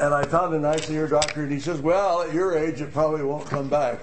And I found a nice ear doctor, and he says, well, at your age, it probably won't come back.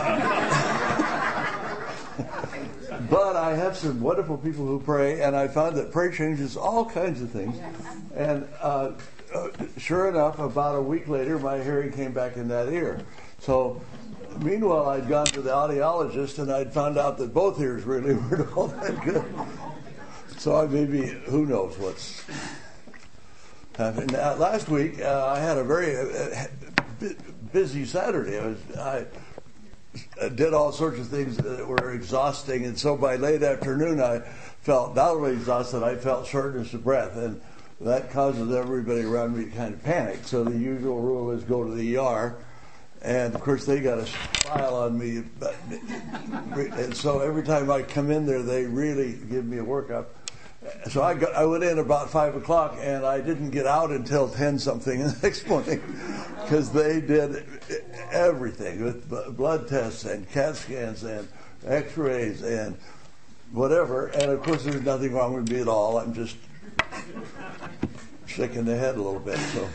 But I have some wonderful people who pray, and I found that prayer changes all kinds of things. And sure enough, about a week later, my hearing came back in that ear. So meanwhile, I'd gone to the audiologist, and I'd found out that both ears really weren't all that good. So I maybe, who knows what's happening. Last week, I had a very busy Saturday. I did all sorts of things that were exhausting, and so by late afternoon, I felt not only exhausted, I felt shortness of breath, and that causes everybody around me to kind of panic. So the usual rule is go to the ER. And, of course, they got a smile on me. And so every time I come in there, they really give me a workup. So I went in about 5 o'clock, and I didn't get out until 10-something the next morning because they did everything with blood tests and CAT scans and X-rays and whatever. And, of course, there's nothing wrong with me at all. I'm just shaking the head a little bit. So.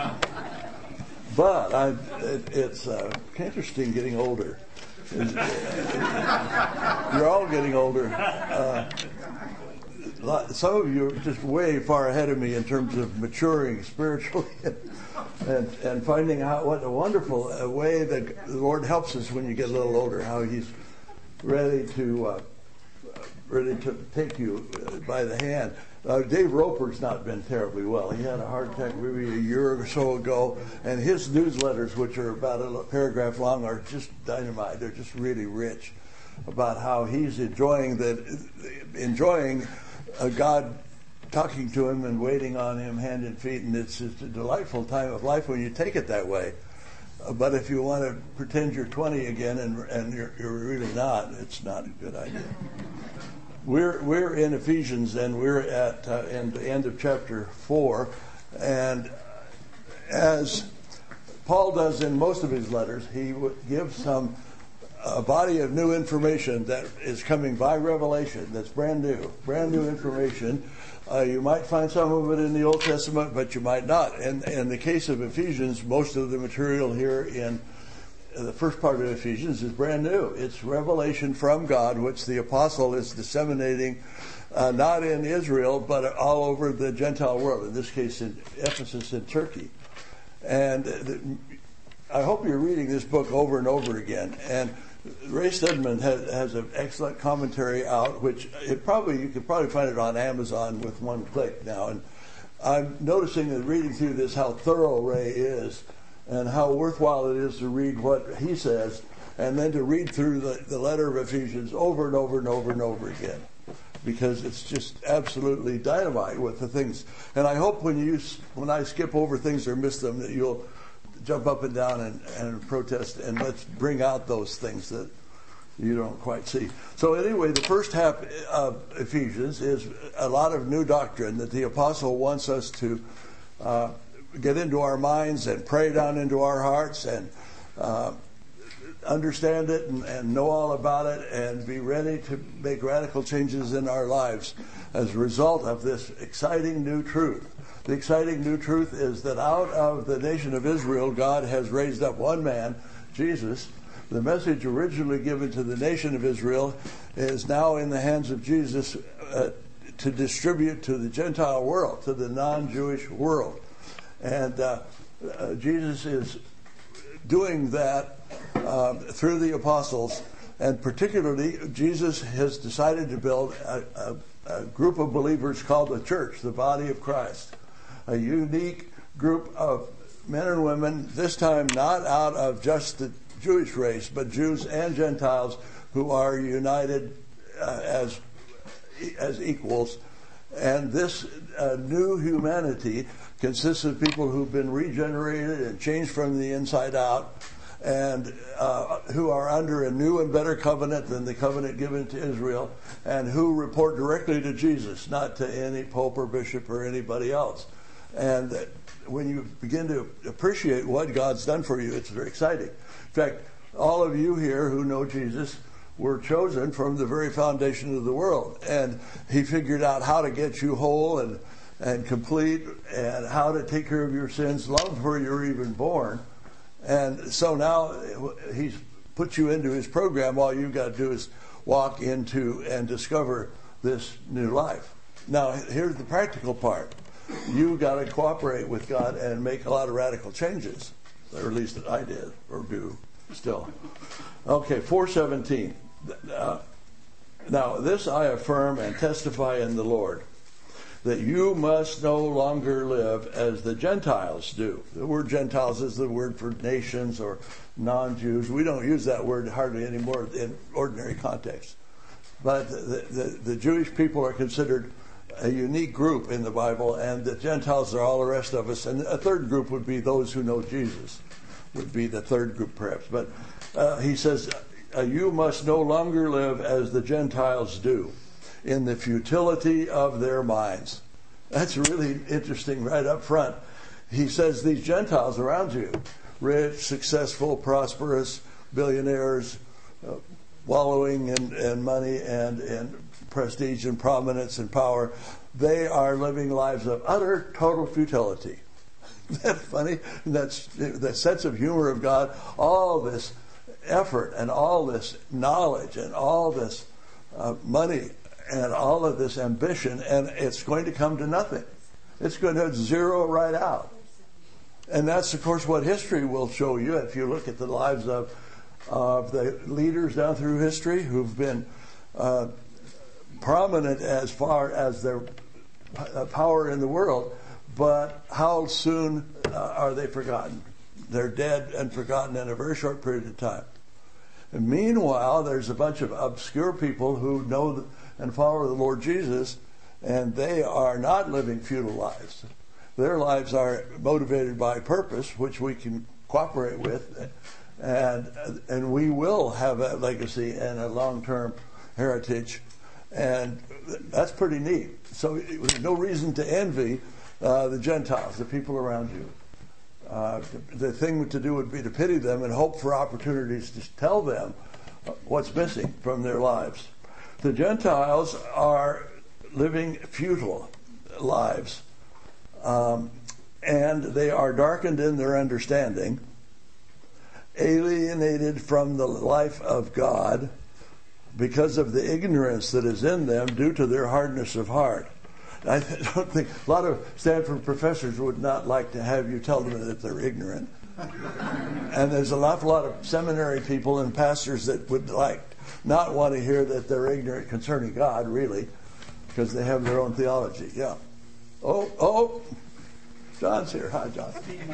But it's interesting getting older. You're all getting older. Some of you are just way far ahead of me in terms of maturing spiritually and finding out what a wonderful way that the Lord helps us when you get a little older, how He's ready to take you by the hand. Dave Roper's not been terribly well. He had a heart attack maybe a year or so ago, and his newsletters, which are about a paragraph long, are just dynamite. They're just really rich about how he's enjoying God talking to him and waiting on him hand and feet, and it's a delightful time of life when you take it that way. But if you want to pretend you're 20 again and you're really not, it's not a good idea. We're in Ephesians, and we're at in the end of chapter 4, and as Paul does in most of his letters, he gives a body of new information that is coming by revelation. That's brand new information. You might find some of it in the Old Testament, but you might not. And in the case of Ephesians, most of the material here in the first part of Ephesians is brand new. It's revelation from God, which the apostle is disseminating not in Israel, but all over the Gentile world, in this case in Ephesus and Turkey. And I hope you're reading this book over and over again. And Ray Stedman has an excellent commentary out, which you could probably find it on Amazon with one click now. And I'm noticing that reading through this how thorough Ray is, and how worthwhile it is to read what he says, and then to read through the letter of Ephesians over and over and over and over again, because it's just absolutely dynamite with the things. And I hope when I skip over things or miss them, that you'll jump up and down and protest, and let's bring out those things that you don't quite see. So anyway, the first half of Ephesians is a lot of new doctrine that the apostle wants us to get into our minds and pray down into our hearts and understand it and know all about it and be ready to make radical changes in our lives as a result of this exciting new truth. The exciting new truth is that out of the nation of Israel, God has raised up one man, Jesus. The message originally given to the nation of Israel is now in the hands of Jesus to distribute to the Gentile world, to the non-Jewish world. And Jesus is doing that through the apostles, and particularly Jesus has decided to build a group of believers called the church, the body of Christ, a unique group of men and women, this time not out of just the Jewish race, but Jews and Gentiles who are united as equals. And this new humanity consists of people who've been regenerated and changed from the inside out, and who are under a new and better covenant than the covenant given to Israel, and who report directly to Jesus, not to any pope or bishop or anybody else. And when you begin to appreciate what God's done for you, it's very exciting. In fact, all of you here who know Jesus were chosen from the very foundation of the world, and He figured out how to get you whole and and complete, and how to take care of your sins long before you're even born. And so now he's put you into his program. All you've got to do is walk into and discover this new life. Now, here's the practical part. You've got to cooperate with God and make a lot of radical changes, or at least I did, or do still. Okay, 4:17. Now, this I affirm and testify in the Lord, that you must no longer live as the Gentiles do. The word Gentiles is the word for nations or non-Jews. We don't use that word hardly anymore in ordinary context. But the Jewish people are considered a unique group in the Bible, and the Gentiles are all the rest of us. And a third group would be those who know Jesus, would be the third group perhaps. But he says, you must no longer live as the Gentiles do, in the futility of their minds. That's really interesting right up front. He says these Gentiles around you, rich, successful, prosperous, billionaires, wallowing in money and in prestige and prominence and power, they are living lives of utter, total futility. Isn't that funny? That's the sense of humor of God. All this effort and all this knowledge and all this money and all of this ambition, and it's going to come to nothing. It's going to zero right out. And that's, of course, what history will show you if you look at the lives of the leaders down through history who've been prominent as far as their power in the world, but how soon are they forgotten? They're dead and forgotten in a very short period of time. And meanwhile, there's a bunch of obscure people who know and follow the Lord Jesus, and they are not living futile lives. Their lives are motivated by purpose, which we can cooperate with, and we will have a legacy and a long-term heritage, and that's pretty neat. So there's no reason to envy the Gentiles, the people around you. The thing to do would be to pity them and hope for opportunities to tell them what's missing from their lives. The Gentiles are living futile lives, and they are darkened in their understanding, alienated from the life of God because of the ignorance that is in them due to their hardness of heart. I don't think a lot of Stanford professors would not like to have you tell them that they're ignorant. And there's an awful lot of seminary people and pastors that would not want to hear that they're ignorant concerning God, really, because they have their own theology. Yeah. Oh, John's here. Hi, John.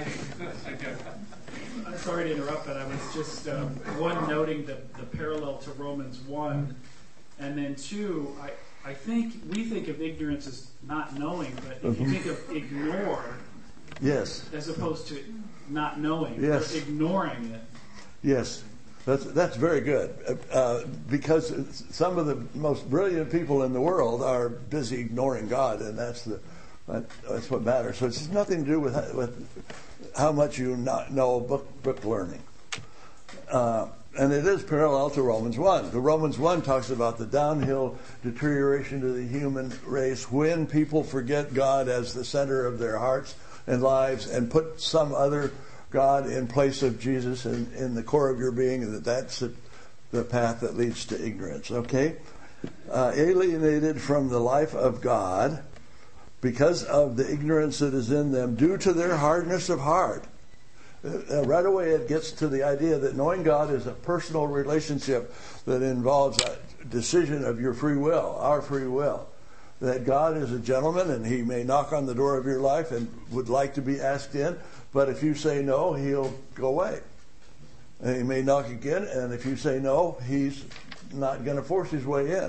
I'm sorry to interrupt, but I was just noting the parallel to Romans 1, and then 2. I think we think of ignorance as not knowing, but if you think of ignore, yes, as opposed to not knowing, yes, or ignoring it. Yes, that's very good, because some of the most brilliant people in the world are busy ignoring God, and that's what matters. So it's nothing to do with how much you know book learning. And it is parallel to Romans 1. The Romans 1 talks about the downhill deterioration of the human race when people forget God as the center of their hearts and lives and put some other God in place of Jesus in the core of your being, and that's the path that leads to ignorance. Okay? Alienated from the life of God because of the ignorance that is in them due to their hardness of heart. Right away it gets to the idea that knowing God is a personal relationship that involves a decision of your free will, our free will. That God is a gentleman and he may knock on the door of your life and would like to be asked in, but if you say no, he'll go away. And he may knock again, and if you say no, he's not going to force his way in.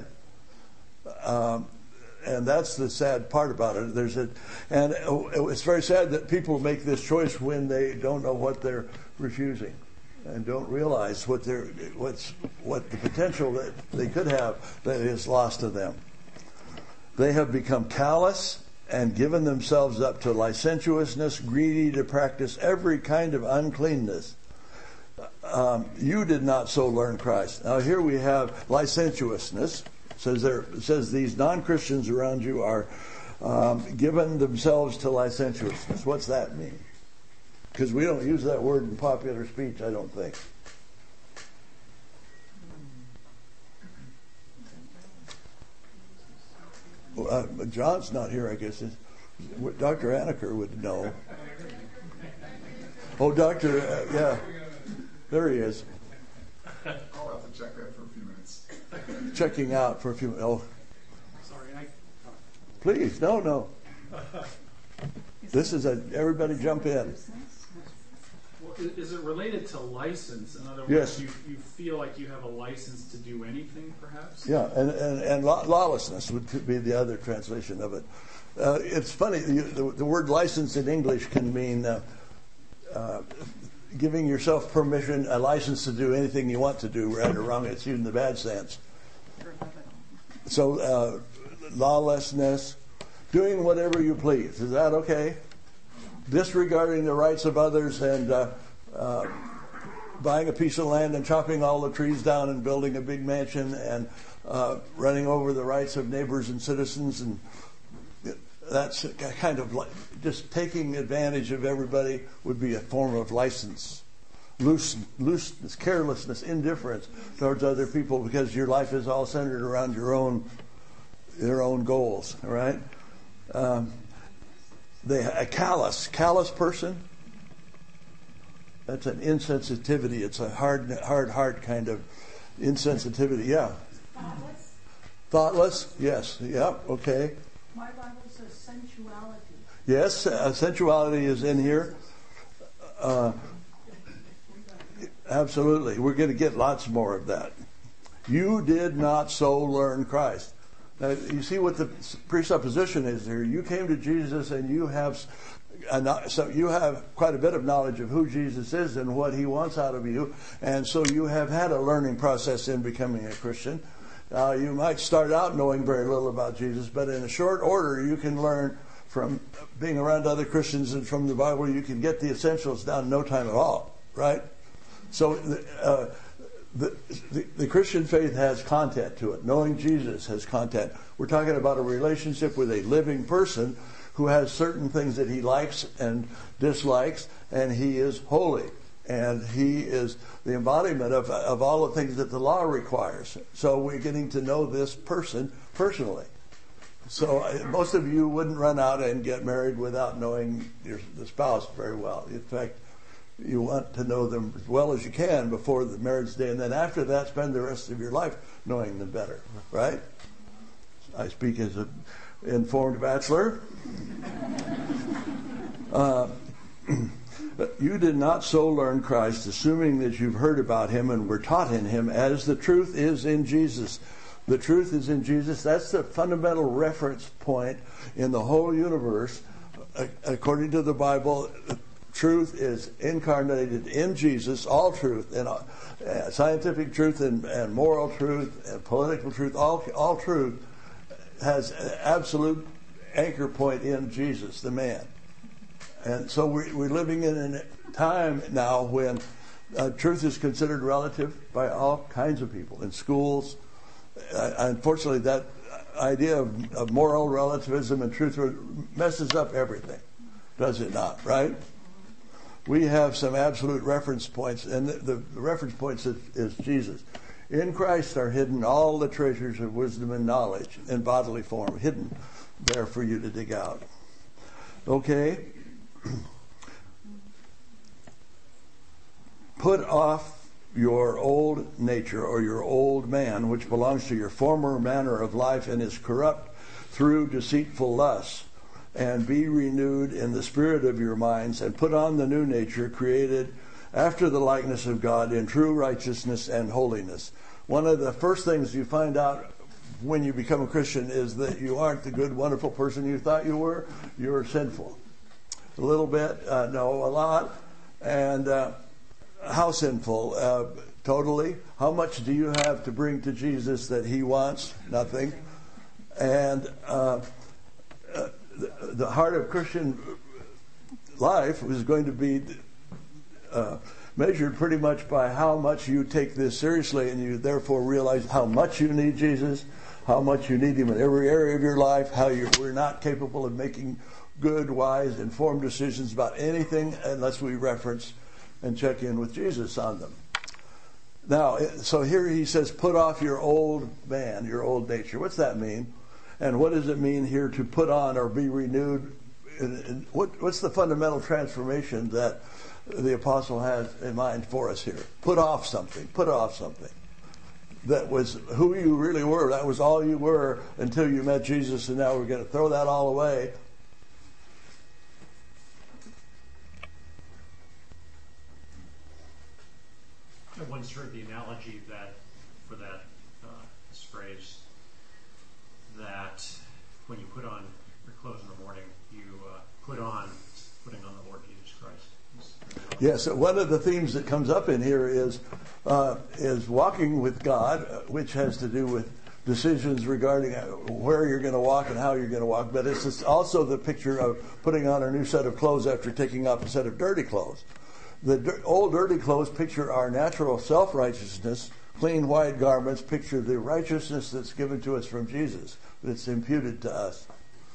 And that's the sad part about it. And it's very sad that people make this choice when they don't know what they're refusing and don't realize what the potential that they could have that is lost to them. They have become callous and given themselves up to licentiousness, greedy to practice every kind of uncleanness. You did not so learn Christ. Now here we have licentiousness. It says these non-Christians around you are given themselves to licentiousness. What's that mean? Because we don't use that word in popular speech, I don't think. John's not here, I guess. Dr. Anaker would know. Oh, Dr. Yeah. There he is. I'll have to check that for a few minutes. Checking out for a few minutes. Oh. Sorry, Please, no. This is everybody jump in. Well, is it related to license? In other words, Yes. you feel like you have a license to do anything, perhaps? Yeah, and lawlessness would be the other translation of it. It's funny, the word license in English can mean giving yourself permission, a license to do anything you want to do, right or wrong. It's used in the bad sense. So, lawlessness, doing whatever you please. Is that okay? Disregarding the rights of others and buying a piece of land and chopping all the trees down and building a big mansion and running over the rights of neighbors and citizens, and that's kind of like just taking advantage of everybody would be a form of license. Looseness, carelessness, indifference towards other people because your life is all centered around your own goals. All right. A callous person. That's an insensitivity. It's a hard heart kind of insensitivity. Yeah. Thoughtless. Yes. Yep. Okay. My Bible says sensuality. Yes, sensuality is in here. Absolutely. We're going to get lots more of that. You did not so learn Christ. Now, you see what the presupposition is here. You came to Jesus and you have quite a bit of knowledge of who Jesus is and what he wants out of you. And so you have had a learning process in becoming a Christian. You might start out knowing very little about Jesus, but in a short order you can learn from being around other Christians and from the Bible. You can get the essentials down in no time at all, right? So the Christian faith has content to it. Knowing Jesus has content. We're talking about a relationship with a living person who has certain things that he likes and dislikes, and he is holy. And he is the embodiment of all the things that the law requires. So we're getting to know this person personally. So most of you wouldn't run out and get married without knowing the spouse very well. In fact, you want to know them as well as you can before the marriage day, and then after that, spend the rest of your life knowing them better, right? I speak as an informed bachelor. You did not so learn Christ, assuming that you've heard about him and were taught in him, as the truth is in Jesus. The truth is in Jesus. That's the fundamental reference point in the whole universe. According to the Bible, truth is incarnated in Jesus, all truth, and scientific truth and moral truth and political truth, all truth has an absolute anchor point in Jesus, the man. And so we're living in a time now when truth is considered relative by all kinds of people in schools. Unfortunately, that idea of moral relativism and truth messes up everything, does it not, right? We have some absolute reference points, and the reference points is Jesus. In Christ are hidden all the treasures of wisdom and knowledge in bodily form, hidden there for you to dig out. Okay? Put off your old nature or your old man, which belongs to your former manner of life and is corrupt through deceitful lusts, and be renewed in the spirit of your minds, and put on the new nature created after the likeness of God in true righteousness and holiness. One of the first things you find out when you become a Christian is that you aren't the good, wonderful person you thought you were. You're sinful. A little bit, no, a lot. And how sinful? Totally. How much do you have to bring to Jesus that he wants? Nothing. And the heart of Christian life is going to be measured pretty much by how much you take this seriously, and you therefore realize how much you need Jesus, how much you need him in every area of your life, how we're not capable of making good, wise, informed decisions about anything unless we reference and check in with Jesus on them. Now, so here he says, put off your old man, your old nature. What's that mean? And what does it mean here to put on or be renewed? What's the fundamental transformation that the apostle has in mind for us here? Put off something. Put off something. That was who you really were. That was all you were until you met Jesus, and now we're going to throw that all away. I once heard the analogy that for that this phrase that when you put on your clothes in the morning, you putting on the Lord Jesus Christ. Yes, one of the themes that comes up in here is walking with God, which has to do with decisions regarding where you're going to walk and how you're going to walk. But it's also the picture of putting on a new set of clothes after taking off a set of dirty clothes. The old dirty clothes picture our natural self-righteousness. Clean white garments picture the righteousness that's given to us from Jesus, that's imputed to us.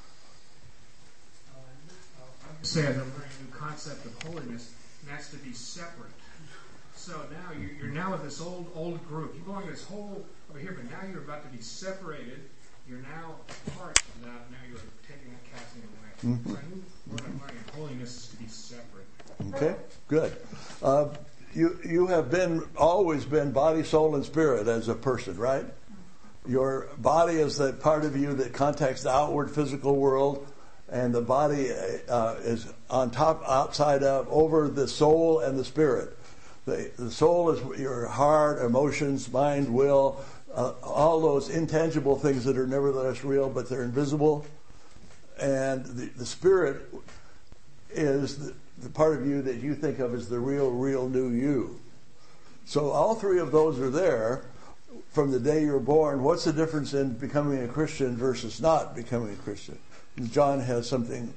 I'm saying I'm learning a new concept of holiness, and that's to be separate. So now you're now with this old group. You belong to this whole over here, but now you're about to be separated. You're now part of that. Now you're taking that casting away. Mm-hmm. So I knew what I'm learning. Holiness is to be separate. Okay, good. You have always been body, soul, and spirit as a person, right? Your body is that part of you that contacts the outward physical world, and the body is on top, outside of, over the soul and the spirit. The soul is your heart, emotions, mind, will, all those intangible things that are nevertheless real, but they're invisible. And the spirit is the part of you that you think of as the real new you. So all three of those are there from the day you're born. What's the difference in becoming a Christian versus not becoming a Christian? John has something.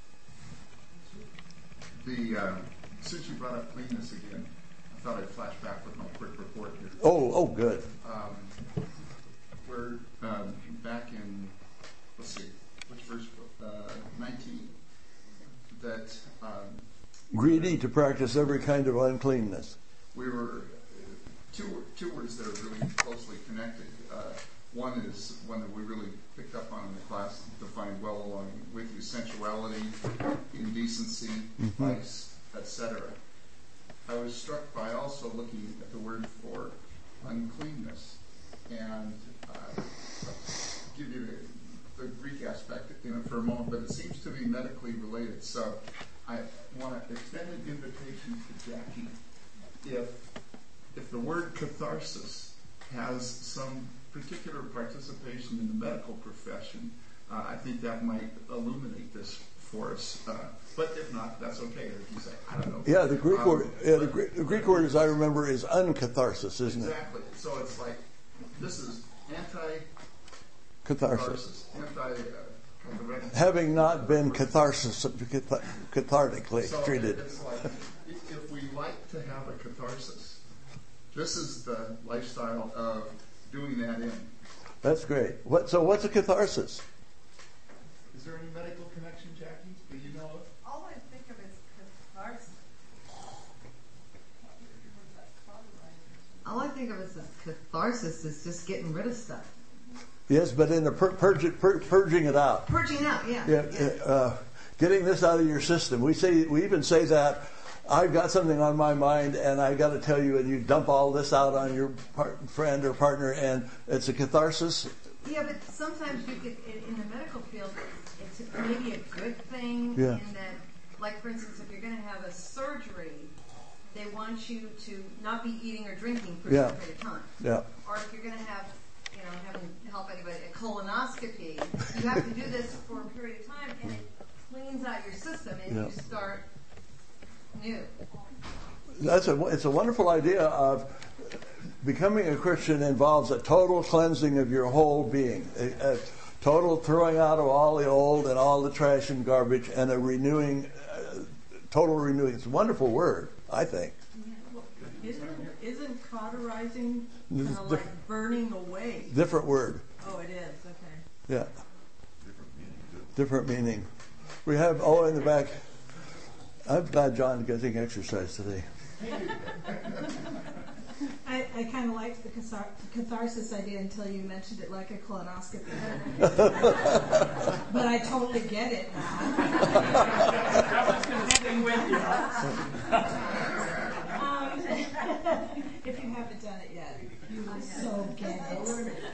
Since you brought up cleanness again, I thought I'd flash back with my quick report here. Oh, good. We're back in, let's see, which verse? 19. That greedy to practice every kind of uncleanness. We were two words that are really closely connected. One is one that we really picked up on in the class, defined well along with you: sensuality, indecency, vice, etc. I was struck by also looking at the word for uncleanness, and give you the Greek aspect in it for a moment, but it seems to be medically related. So I want to extend an invitation to Jackie. If the word catharsis has some particular participation in the medical profession, I think that might illuminate this for us. But if not, that's okay. If you say, I don't know. Yeah, the Greek word. Yeah, the Greek word, as I remember, is uncatharsis, isn't it? Exactly. So it's like this is Catharsis. Having not been cathartically treated. It's like, if we like to have a catharsis, this is the lifestyle of doing that in. That's great. So what's a catharsis? Is there any medical connection, Jackie, that you know of? All I think of is catharsis. All I think of as catharsis is just getting rid of stuff. Yes, but in the purging it out. Purging it out, yeah. Getting this out of your system. We even say that I've got something on my mind and I got to tell you, and you dump all this out on your friend or partner, and it's a catharsis. Yeah, but sometimes you could, in the medical field, it's maybe a good thing in that, like for instance, if you're going to have a surgery, they want you to not be eating or drinking for a certain period of time. Yeah. Or if you're going to have, having help anybody, a colonoscopy, you have to do this for a period of time, and it cleans out your system, and you start new. It's a wonderful idea of becoming a Christian involves a total cleansing of your whole being, a total throwing out of all the old and all the trash and garbage, and a renewing, total renewing. It's a wonderful word, I think. Isn't cauterizing like burning away? Different word. Oh, it is. Yeah. Different meaning. We have, in the back. I'm glad John's getting exercise today. I kind of liked the catharsis idea until you mentioned it like a colonoscopy. But I totally get it now. That one's going to stay with you. If you haven't done it yet, you will so get it.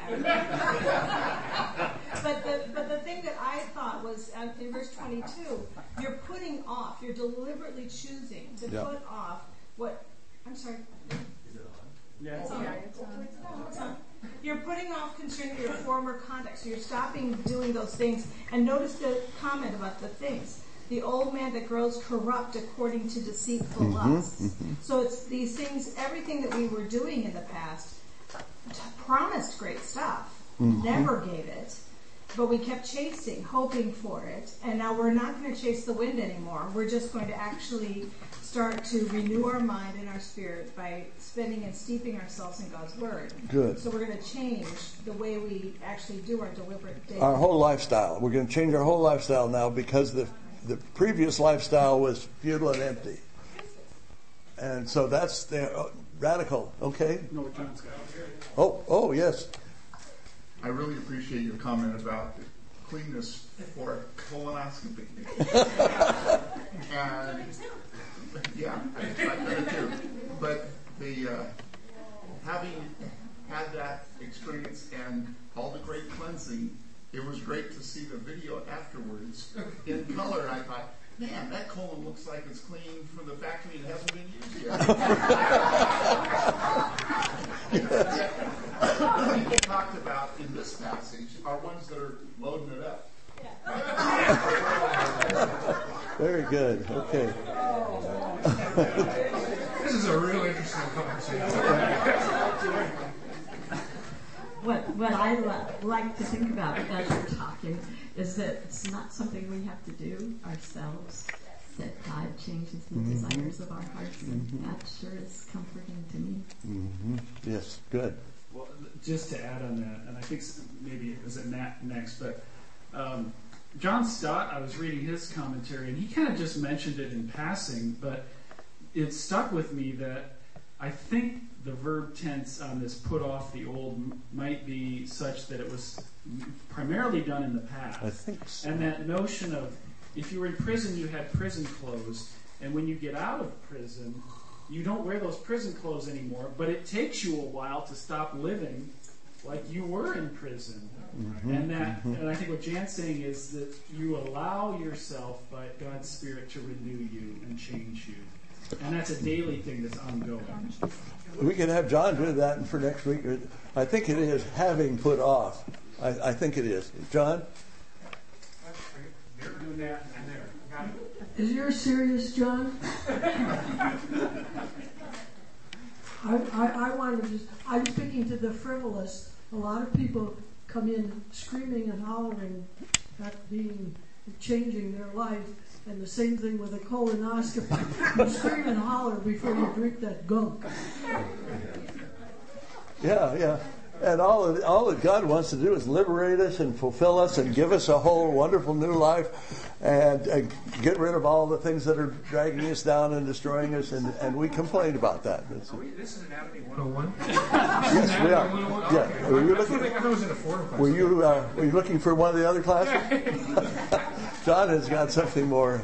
But the thing that I thought was in verse 22, you're putting off, you're deliberately choosing to put off what, I'm sorry. Yeah, It's on. You're putting off concerning your former conduct. So you're stopping doing those things. And notice the comment about the things. The old man that grows corrupt according to deceitful lusts. So it's these things, everything that we were doing in the past promised great stuff. Never gave it. But we kept chasing, hoping for it. And now we're not going to chase the wind anymore. We're just going to actually start to renew our mind and our spirit by spending and steeping ourselves in God's Word. Good. So we're going to change the way we actually do our deliberate daily. Our whole lifestyle. We're going to change our whole lifestyle now because the previous lifestyle was futile and empty. And so that's the radical. Okay? No, John's got it. Oh, yes. I really appreciate your comment about cleanness for colonoscopy. And yeah, I better too. But the having had that experience and all the great cleansing, it was great to see the video afterwards in color. And I thought, man, that colon looks like it's clean from the factory and hasn't been used yet. People talked about in this passage are ones that are loading it up. Very good. Okay. This is a real interesting conversation. What I like to think about as you're talking is that it's not something we have to do ourselves, that God changes the desires of our hearts, and that sure is comforting to me. Yes, good. Well, just to add on that, and I think maybe it was at Nat next, but John Stott, I was reading his commentary, and he kind of just mentioned it in passing, but it stuck with me that I think the verb tense on this put off the old might be such that it was primarily done in the past. I think so. And that notion of if you were in prison, you had prison clothes, and when you get out of prison, you don't wear those prison clothes anymore, but it takes you a while to stop living like you were in prison. And I think what Jan's saying is that you allow yourself by God's Spirit to renew you and change you. And that's a daily thing that's ongoing. We can have John do that for next week. I think it is having put off. I think it is. John? They're doing that and there. Got it. Is yours serious, John? I want to just, I'm speaking to the frivolous. A lot of people come in screaming and hollering at changing their life, and the same thing with a colonoscopy. You scream and holler before you drink that gunk. Yeah. And all that God wants to do is liberate us and fulfill us and give us a whole wonderful new life and get rid of all the things that are dragging us down and destroying us, and we complain about that. This is Anatomy 101? Yes, we are. Yeah. Okay. Were you I thought it was in the Florida class. Were you looking for one of the other classes? John has got something more.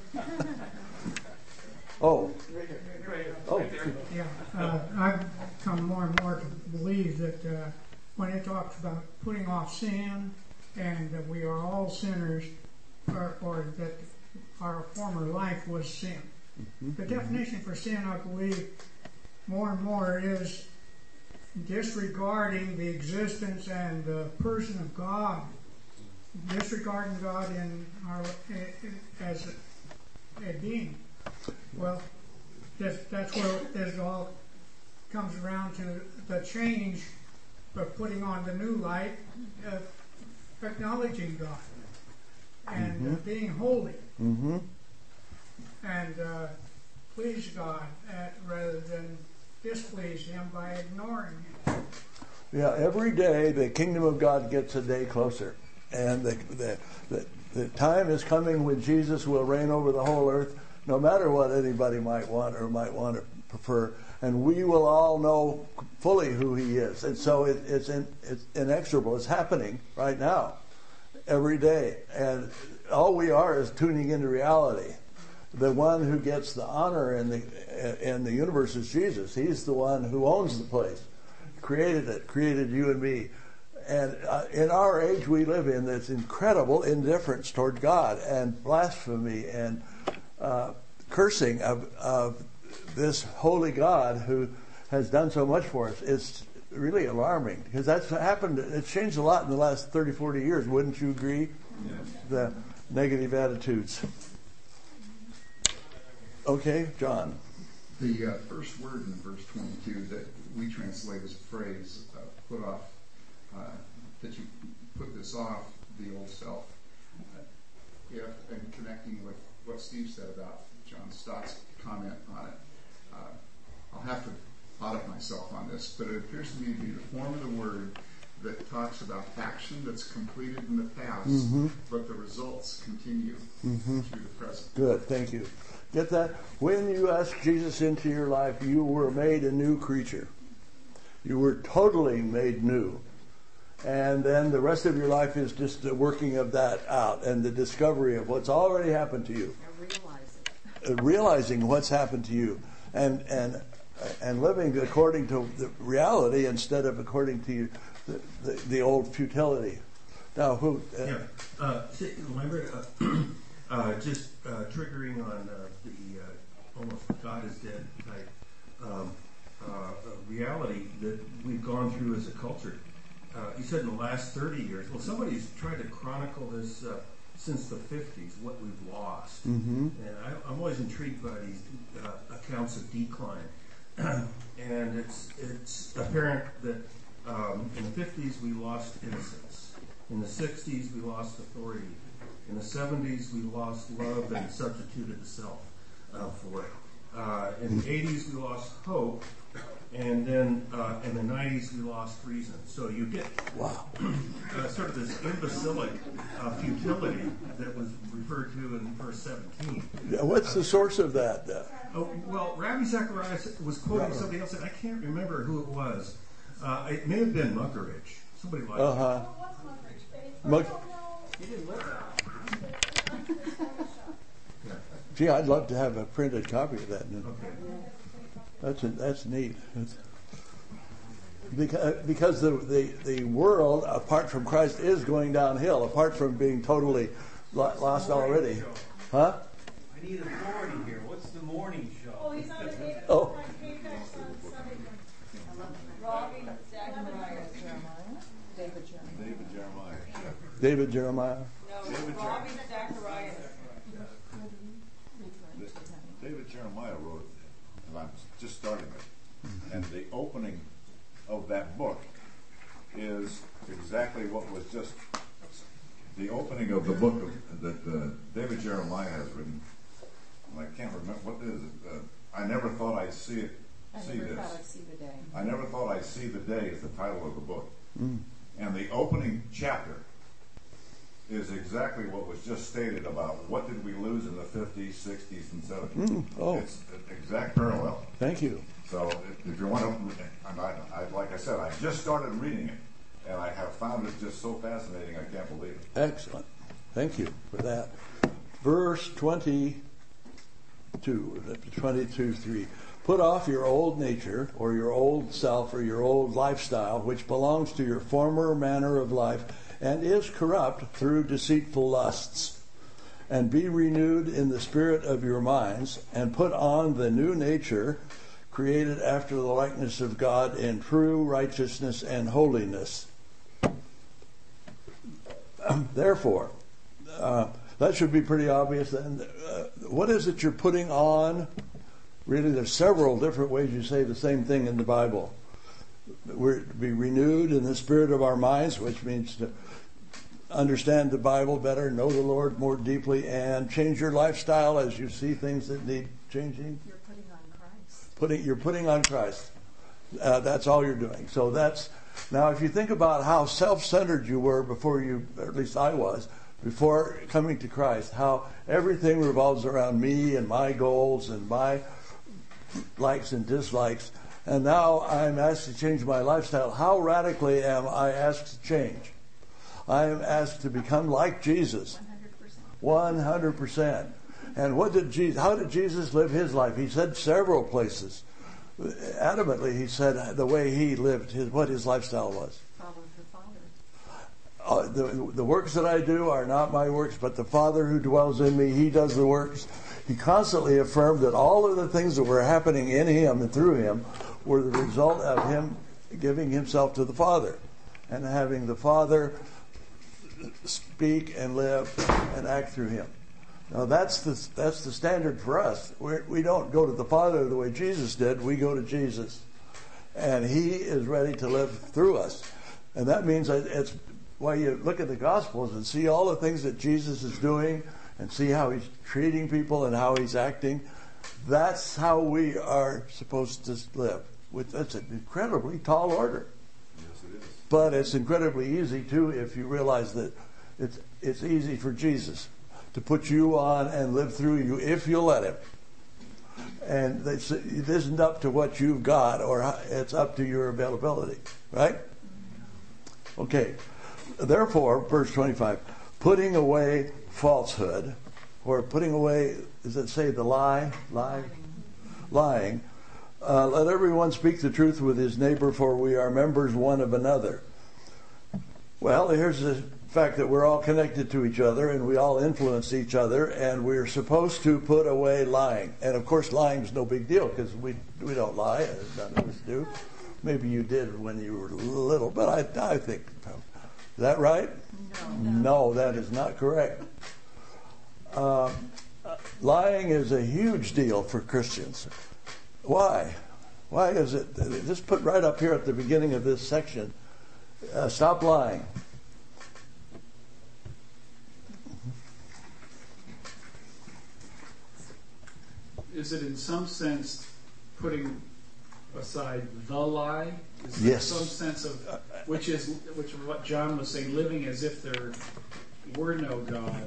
Yeah, I've come more and more to believe that when it talks about putting off sin and that we are all sinners, or that our former life was sin. The definition for sin, I believe, more and more is disregarding the existence and the person of God, disregarding God as a being. Well, that's where it all comes around to the change of putting on the new light of acknowledging God and being holy and please God rather than displease Him by ignoring Him. Yeah, every day the kingdom of God gets a day closer. And the time is coming when Jesus will reign over the whole earth, no matter what anybody might want or might want to prefer. And we will all know fully who he is. And so it's inexorable. It's happening right now, every day. And all we are is tuning into reality. The one who gets the honor in the universe is Jesus. He's the one who owns the place, created it, created you and me. And in our age we live in, there's incredible indifference toward God and blasphemy and cursing of this holy God who has done so much for us. It's really alarming because that's happened. It's changed a lot in the last 30, 40 years. Wouldn't you agree? Yes. The negative attitudes. Okay, John. The first word in verse 22 that we translate as a phrase, put off, that you put this off, the old self. And connecting with what Steve said about John Stott's comment on it, I'll have to audit myself on this, but it appears to me to be the form of the word that talks about action that's completed in the past, but the results continue through the present. Good, thank you. Get that? When you asked Jesus into your life, you were made a new creature. You were totally made new. And then the rest of your life is just the working of that out and the discovery of what's already happened to you. Realizing what's happened to you and living according to the reality instead of according to the old futility. Now, who? Remember, just triggering on the almost God is dead type reality that we've gone through as a culture. You said in the last 30 years. Well, somebody's tried to chronicle this since the 50s, what we've lost. And I'm always intrigued by these accounts of decline. And it's apparent that in the 50s we lost innocence. In the 60s we lost authority. In the 70s we lost love and substituted the self for it. In the 80s we lost hope. And then in the 90s we lost reason. So you get sort of this imbecilic futility that was referred to in verse 17. What's the source of that? Well, Rabbi Zacharias was quoting somebody else, and I can't remember who it was. It may have been Muggeridge. Somebody like that. He didn't live there. Gee, I'd love to have a printed copy of that. Okay. That's neat. Because the world, apart from Christ, is going downhill, apart from being totally lost already. Huh? I need authority here. What's the morning show? Oh, he's on the David Apex on Sunday. Robbie Zacharias. David Jeremiah. No, Robbie Zacharias. David Jeremiah wrote it, and I'm just starting it. And the opening of that book is exactly what was just the opening of the book that David Jeremiah has written. And I can't remember what is it. I never thought I'd see it. I never thought I'd see the day. I never thought I'd see the day is the title of the book. And the opening chapter is exactly what was just stated about what did we lose in the 50s, 60s, and 70s. It's an exact parallel. Thank you. So if you want to, like I said, I just started reading it, and I have found it just so fascinating I can't believe it. Excellent. Thank you for that. Verse 22, 3. Put off your old nature, or your old self, or your old lifestyle, which belongs to your former manner of life, and is corrupt through deceitful lusts. And be renewed in the spirit of your minds, and put on the new nature, created after the likeness of God in true righteousness and holiness. Therefore, that should be pretty obvious. And what is it you're putting on? Really, there's several different ways you say the same thing in the Bible. We're to be renewed in the spirit of our minds, which means to understand the Bible better, know the Lord more deeply, and change your lifestyle as you see things that need changing. You're putting on Christ. You're putting on Christ. That's all you're doing. So that's Now, if you think about how self-centered you were before you, or at least I was, before coming to Christ, how everything revolves around me and my goals and my likes and dislikes, and now I'm asked to change my lifestyle, how radically am I asked to change? I am asked to become like Jesus. 100%. And how did Jesus live his life? He said several places. Adamantly, he said the way he lived, what his lifestyle was. Follow the Father. The works that I do are not my works, but the Father who dwells in me, he does the works. He constantly affirmed that all of the things that were happening in him and through him were the result of him giving himself to the Father and having the Father speak and live and act through him. Now that's the standard for us. We don't go to the Father the way Jesus did. We go to Jesus, and he is ready to live through us. And that means it's why you look at the Gospels and see all the things that Jesus is doing and see how he's treating people and how he's acting. That's how we are supposed to live. That's an incredibly tall order. Yes, it is. But it's incredibly easy, too, if you realize that it's easy for Jesus to put you on and live through you if you let him. And it isn't up to what you've got, or it's up to your availability. Right? Okay. Therefore, verse 25, putting away falsehood, or putting away, does it say the lie? Lying. Let everyone speak the truth with his neighbor, for we are members one of another. Well, here's the fact that we're all connected to each other and we all influence each other, and we're supposed to put away lying. And of course, lying's no big deal because we don't lie. None of us do. Maybe you did when you were little, but I think, is that right? No, that is not correct. Lying is a huge deal for Christians. Why? Why is it? Just put right up here at the beginning of this section. Stop lying. Is it in some sense putting aside the lie? Is Yes. there some sense of which is what John was saying, living as if there were no God?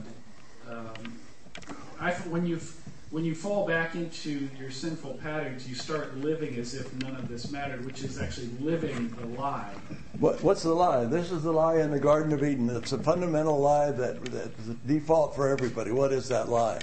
When you fall back into your sinful patterns, you start living as if none of this mattered, which is actually living the lie. What's the lie? This is the lie in the Garden of Eden. It's a fundamental lie that's the default for everybody. What is that lie?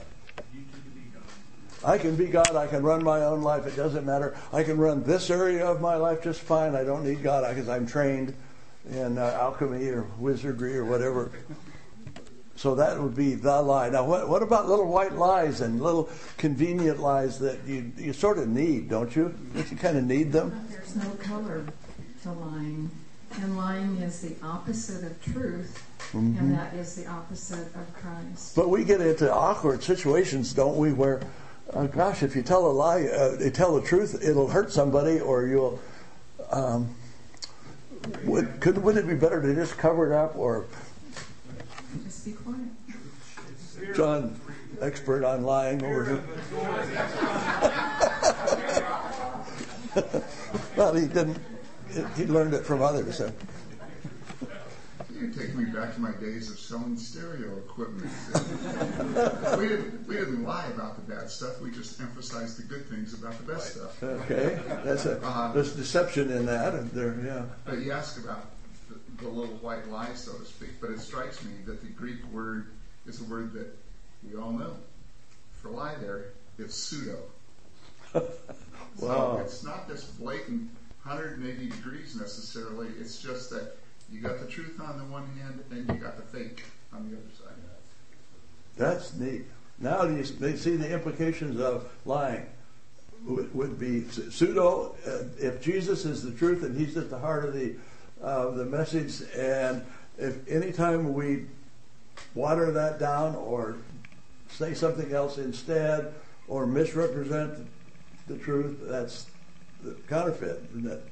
I can be God. I can run my own life. It doesn't matter. I can run this area of my life just fine. I don't need God because I'm trained in alchemy or wizardry or whatever. So that would be the lie. Now, what about little white lies and little convenient lies that you sort of need, don't you? Don't you kind of need them? There's no color to lying. And lying is the opposite of truth, and that is the opposite of Christ. But we get into awkward situations, don't we, where, gosh, if you tell a lie, you tell the truth, it'll hurt somebody, or you'll... Wouldn't it be better to just cover it up, or... Just be quiet. John, expert on lying over here. Well, he didn't. He learned it from others. So. You take me back to my days of selling stereo equipment. we didn't lie about the bad stuff. We just emphasized the good things about the best stuff. Okay, there's deception in that. Yeah. But you ask about the little white lie, so to speak. But it strikes me that the Greek word is a word that we all know. For lie, it's pseudo. Wow. So it's not this blatant 180 degrees necessarily. It's just that you got the truth on the one hand and you got the fake on the other side. That's neat. Now they see the implications of lying. Would be pseudo. If Jesus is the truth and he's at the heart of the message, and if anytime we water that down or say something else instead or misrepresent the truth, that's the counterfeit, isn't it?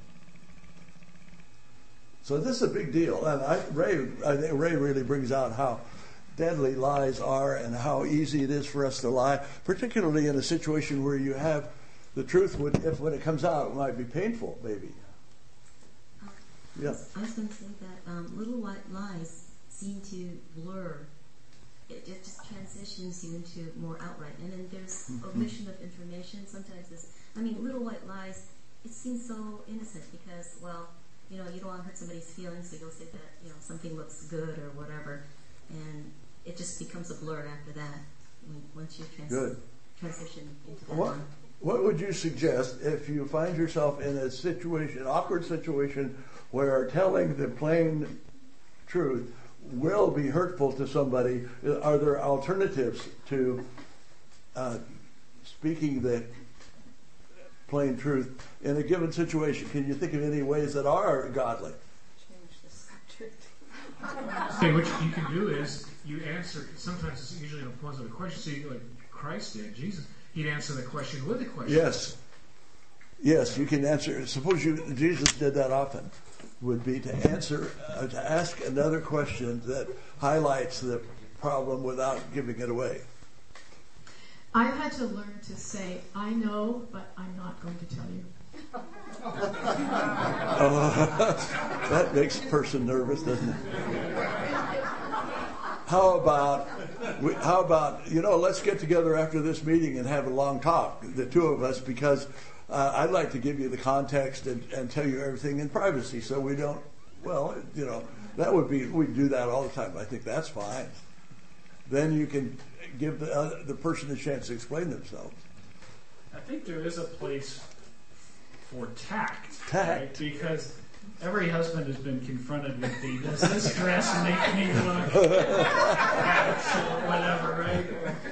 So this is a big deal, and I think Ray really brings out how deadly lies are and how easy it is for us to lie, particularly in a situation where you have the truth. When it comes out, it might be painful, maybe. Yeah. I was going to say that little white lies seem to blur. It just transitions you into more outright. And then there's omission of information. Sometimes little white lies, it seems so innocent because, well, you don't want to hurt somebody's feelings, so you'll say that, something looks good or whatever. And it just becomes a blur after that once you transition into that one. What would you suggest if you find yourself in a situation, awkward situation, where telling the plain truth will be hurtful to somebody? Are there alternatives to speaking the plain truth in a given situation? Can you think of any ways that are godly? Change the subject. See, what you can do is you answer. Sometimes it's usually in the pose of a question. See, like Christ did, Jesus, he'd answer the question with a question. Yes, you can answer. Suppose Jesus did that often. Would be to ask another question that highlights the problem without giving it away. I've had to learn to say, I know, but I'm not going to tell you. That makes a person nervous, doesn't it? How about, let's get together after this meeting and have a long talk, the two of us, because I'd like to give you the context and tell you everything in privacy so we don't, that would be, we do that all the time. I think that's fine. Then you can give the person a chance to explain themselves. I think there is a place for tact. Tact. Right? Because every husband has been confronted with does this dress make me look or whatever, right?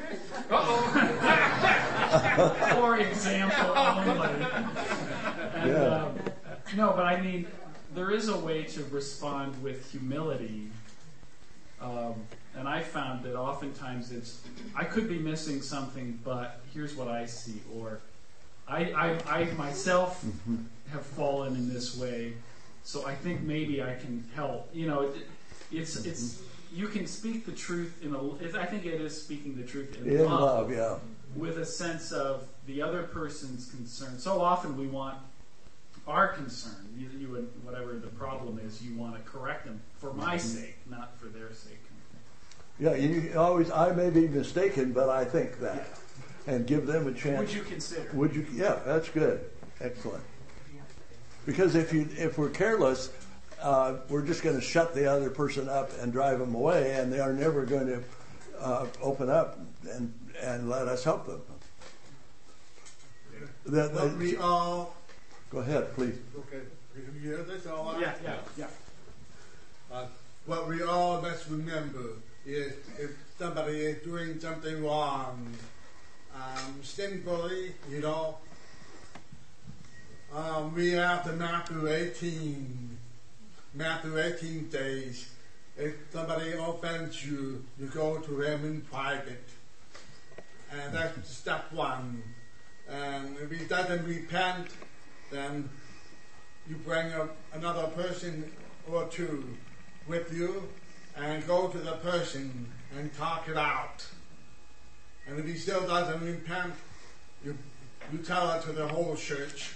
For example only. And, no, but I mean, there is a way to respond with humility. And I found that oftentimes I could be missing something, but here's what I see. Or I myself have fallen in this way, so I think maybe I can help. It's you can speak the truth I think it is speaking the truth in love, with a sense of the other person's concern. So often we want our concern, you would, whatever the problem is, you want to correct them for my sake, not for their sake. Yeah, you always, I may be mistaken, but I think that. And give them a chance. Would you consider? Yeah, that's good. Excellent. Because if we're careless, we're just going to shut the other person up and drive them away, and they are never going to open up and let us help them. Go ahead, please. Okay. Can you hear this all right? Yeah. What we all must remember is if somebody is doing something wrong, sinfully, we have the Matthew 18 says, if somebody offends you, you go to him in private. And that's step one. And if he doesn't repent, then you bring another person or two with you and go to the person and talk it out. And if he still doesn't repent, you tell it to the whole church.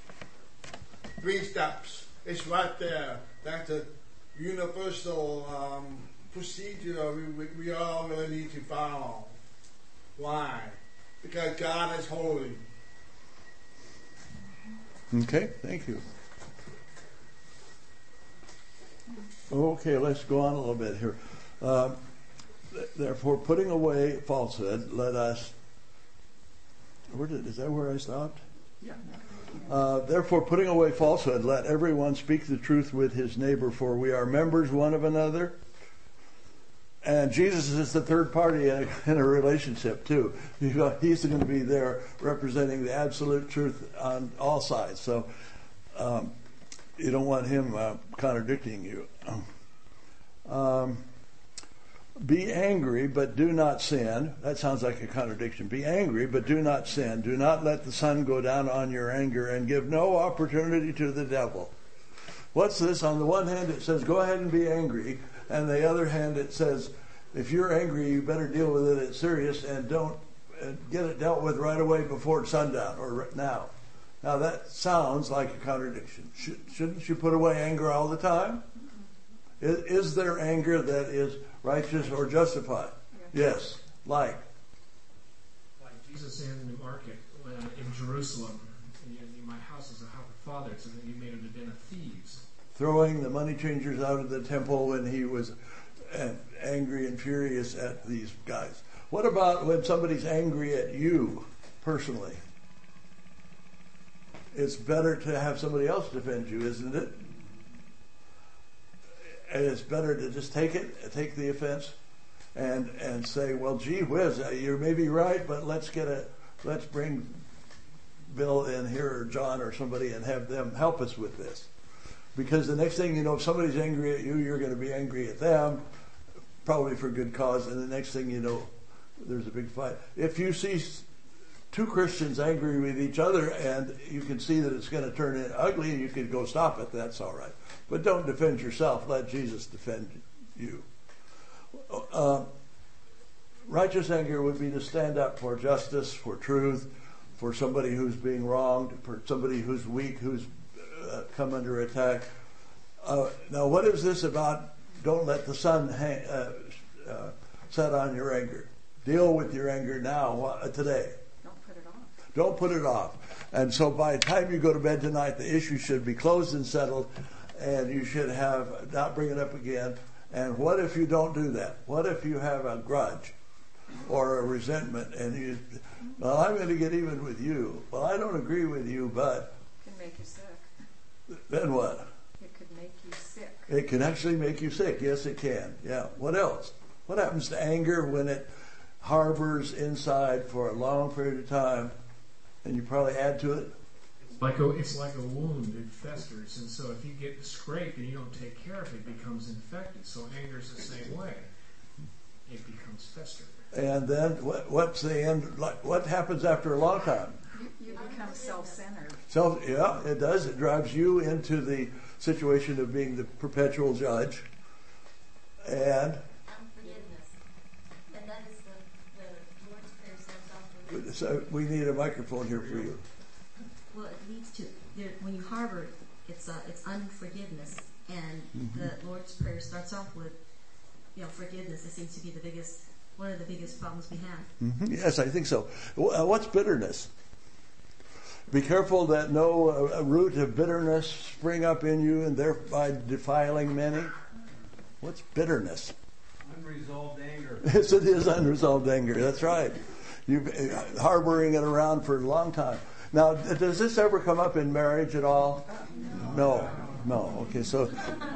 3 steps. It's right there. That's a universal procedure we all really need to follow. Why? Because God is holy. Okay, thank you. Okay, let's go on a little bit here. Therefore, putting away falsehood, let us... is that where I stopped? Yeah. Therefore, putting away falsehood, let everyone speak the truth with his neighbor, for we are members one of another. And Jesus is the third party in a relationship, too. He's going to be there representing the absolute truth on all sides. So you don't want him contradicting you. Be angry, but do not sin. That sounds like a contradiction. Be angry, but do not sin. Do not let the sun go down on your anger, and give no opportunity to the devil. What's this? On the one hand, it says, go ahead and be angry. And the other hand, it says, if you're angry, you better deal with it. It's serious, and don't get it dealt with right away before sundown or now. Now that sounds like a contradiction. Shouldn't you put away anger all the time? Is there anger that is righteous or justified? Yes. Like Jesus in the market in Jerusalem. My house is a house of fathers, and then you made it a den of thieves. Throwing the money changers out of the temple when he was angry and furious at these guys. What about when somebody's angry at you personally? It's better to have somebody else defend you, isn't it? And it's better to just take the offense, and say, well, gee whiz, you may be right, but let's bring Bill in here or John or somebody and have them help us with this. Because the next thing you know, if somebody's angry at you, you're going to be angry at them, probably for good cause, and the next thing you know, there's a big fight. If you see two Christians angry with each other and you can see that it's going to turn in ugly and you can go stop it, that's all right. But don't defend yourself. Let Jesus defend you. Righteous anger would be to stand up for justice, for truth, for somebody who's being wronged, for somebody who's weak, who's come under attack. Now, what is this about? Don't let the sun set on your anger. Deal with your anger now, today. Don't put it off. Don't put it off. And so by the time you go to bed tonight, the issue should be closed and settled, and you should not bring it up again. And what if you don't do that? What if you have a grudge or a resentment and well, I'm going to get even with you. Well, I don't agree with you, but... It can make you sick. Then what? It could make you sick. It can actually make you sick. Yes, it can. Yeah. What else? What happens to anger when it harbors inside for a long period of time and you probably add to it? It's like a wound. It festers. And so if you get scraped and you don't take care of it, it becomes infected. So anger is the same way. It becomes festered. And then what's the end? What happens after a long time? You become self-centered. Yeah, it does. It drives you into the situation of being the perpetual judge. And unforgiveness. And that is the Lord's Prayer starts off with. So we need a microphone here for you. Well, it leads to when you harbor, it's unforgiveness, and the Lord's Prayer starts off with, forgiveness. It seems to be one of the biggest problems we have. Mm-hmm. Yes, I think so. What's bitterness? Be careful that no root of bitterness spring up in you and thereby defiling many. What's bitterness? Unresolved anger. Yes, it is unresolved anger. That's right. You've harboring it around for a long time. Now, does this ever come up in marriage at all? No. Okay, so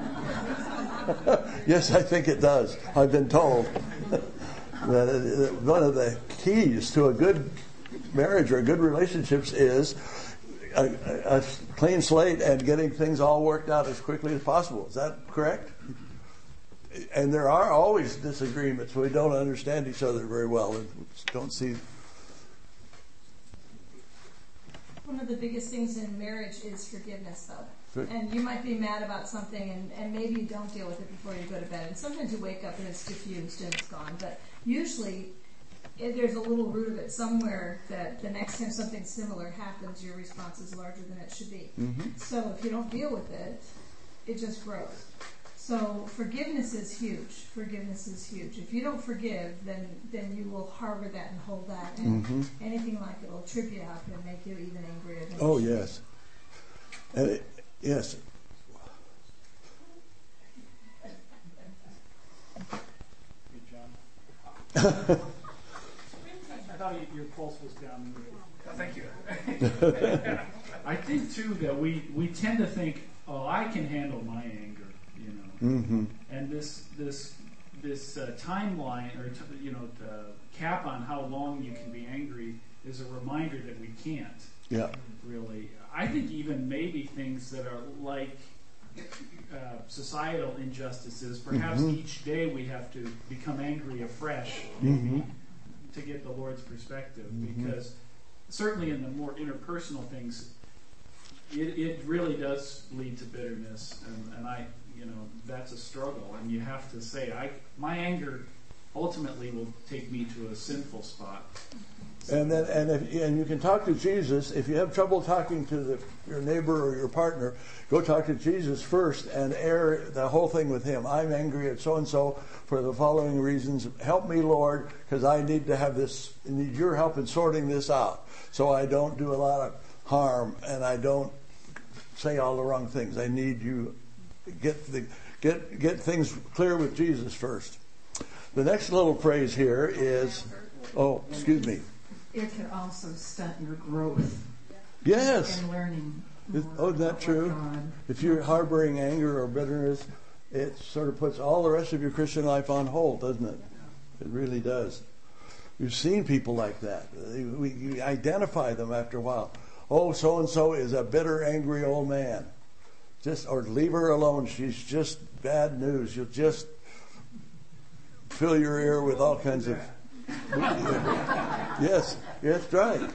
yes, I think it does. I've been told that one of the keys to a good marriage or good relationships is a clean slate and getting things all worked out as quickly as possible. Is that correct? And there are always disagreements. We don't understand each other very well and don't see. One of the biggest things in marriage is forgiveness, though. And you might be mad about something, and maybe you don't deal with it before you go to bed. And sometimes you wake up and it's diffused and it's gone. But usually, there's a little root of it somewhere that the next time something similar happens, your response is larger than it should be. Mm-hmm. So if you don't deal with it, it just grows. So forgiveness is huge. Forgiveness is huge. If you don't forgive, then you will harbor that and hold that. And anything like it will trip you up and make you even angrier than Oh, you should. yes. And yes. Hey, John. I thought your pulse was down. Thank you. I think, too, that we tend to think, I can handle my anger. And this timeline or cap on how long you can be angry is a reminder that we can't. Yeah. Really, I think even maybe things that are like societal injustices. Perhaps each day we have to become angry afresh, maybe, to get the Lord's perspective. Because certainly in the more interpersonal things, it really does lead to bitterness, and that's a struggle. And you have to say, my anger ultimately will take me to a sinful spot. And you can talk to Jesus. If you have trouble talking to your neighbor or your partner, go talk to Jesus first and air the whole thing with him. I'm angry at so and so for the following reasons. Help me, Lord, because I need your help in sorting this out, so I don't do a lot of harm and I don't say all the wrong things. I need you to get things clear with Jesus first. The next little phrase here is, excuse me. It can also stunt your growth. Yes. In learning. Isn't that true? If you're harboring anger or bitterness, it sort of puts all the rest of your Christian life on hold, doesn't it? It really does. We've seen people like that. We identify them after a while. Oh, so-and-so is a bitter, angry old man. Or leave her alone. She's just bad news. You'll just fill your ear with all kinds of... Yes, that's right.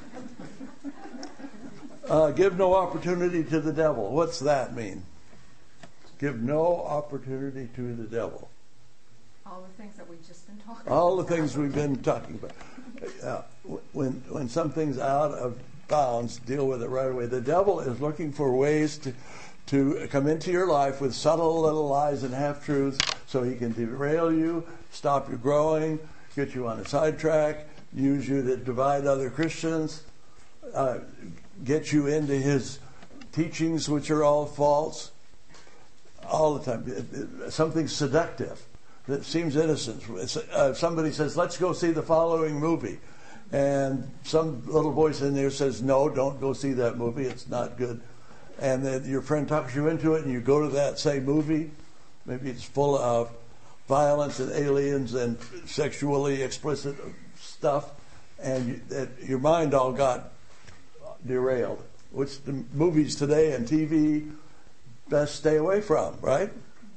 Give no opportunity to the devil. What's that mean? Give no opportunity to the devil. All the things that we've just been talking about. All the things we've been talking about. When something's out of bounds, deal with it right away. The devil is looking for ways to come into your life with subtle little lies and half-truths so he can derail you, stop you growing, get you on a sidetrack, use you to divide other Christians, get you into his teachings which are all false, all the time. Something seductive that seems innocent. Somebody says, let's go see the following movie. And some little voice in there says, no, don't go see that movie. It's not good. And then your friend talks you into it and you go to that same movie. Maybe it's full of violence and aliens and sexually explicit stuff, and your mind all got derailed, which the movies today and TV best stay away from, right?